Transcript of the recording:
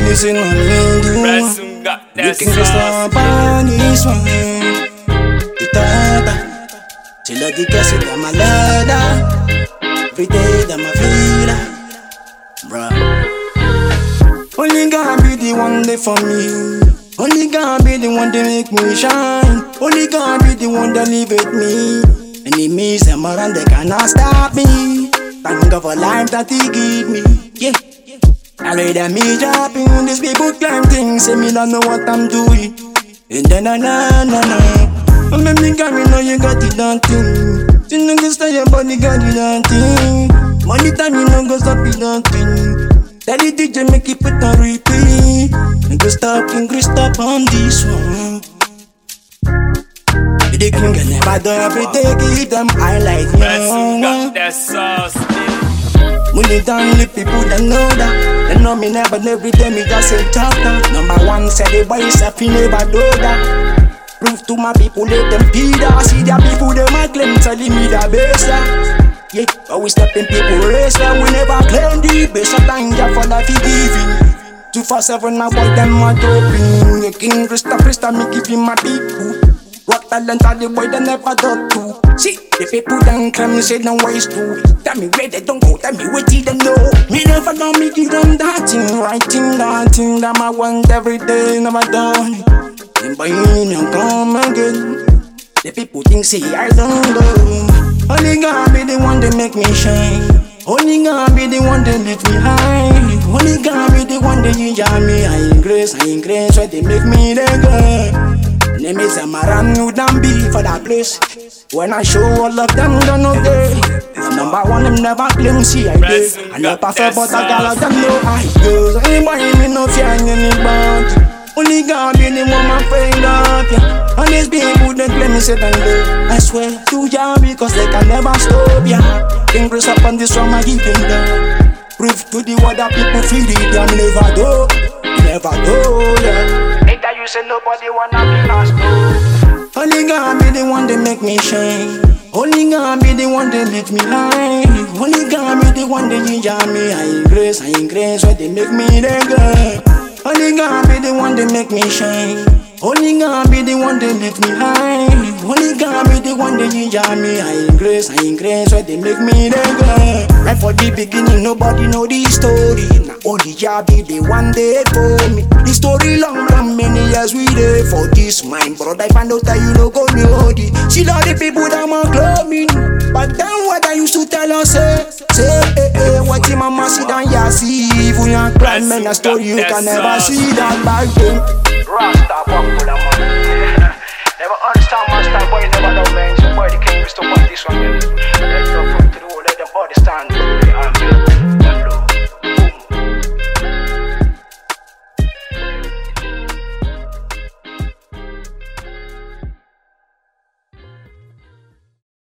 listen on me. Ransom got You that can just sauce. stop on this one. The tata. Till I dig us in my ladder. Every day that my feel bruh. Only God be the one there for me. Only God be the one that make me shine. Only God be the one that live with me. Enemies them around, they cannot stop me. Thank God for life that He give me. Yeah. I read that me dropping. These people climb things, say me don't know what I'm doing. And then but make me got me know you got the damn thing. You know go stay your body got the damn thing. Money time you know go stop the damn thing. Tell the DJ make it put on repeat. And go stop on this one. The king can never do everything, give them highlight. Ransom got that sauce. Money down, the people that know that. They know me never, every day me just say chapter. Number one, say the boy self, he never do that. Prove to my people, let them be that. See their people, they might claim, telling me the best. Yeah, but we step in people race, we never claim the best. Thank you for that giving. 247, my boy, them are doping. The king, Krista, me giving my people. Rock talent are the boy that never done to. See, the people don't come and say no ways to. Tell me where they don't go, tell me where they don't know. Me never know me give them that thing, right thing, that thing that I want every day, never done. Then boy, you come again. The people think say I don't know. Only God be the one that make me shine. Only God be the one that lift me high. Only God be the one that ginger me. I ain't grace, why they make me the good. Name is Amaran, you don't be for that place. When I show all of them, don't know they. Number one, them never claim see I did. I know perfect, but I got them know I do. Anybody me no fear anybody. Only God be the one my friend of ya. And these people they claim me say and do. I swear to ya because they can never stop ya. Fingers up on this one, I give them down. Prove to the world that people feel it, them never do, yeah. Ain't that you say nobody wanna be lost, no. Only God be the one that make me shine. Only God be the one that lift me high. Only God be the one that ginger me. I ain't grace, why they make me the good. Only God be the one that make me shine. Only God be the one that lift me high. Only God be the one that ginger me. I ain't grace, why they make me the good. Right for the beginning, nobody know the story. Now only Jah be the one that for me. The story long from many years we there for this mind. But I find out that you no go know the. See all the people that want clubbing. But then what I used to tell us, what your mama see down ya see. Even your grandman a story you can never see that back then. Rasta, fuck with a man. Never understand my style, boy, never know, man. So boy, the king is to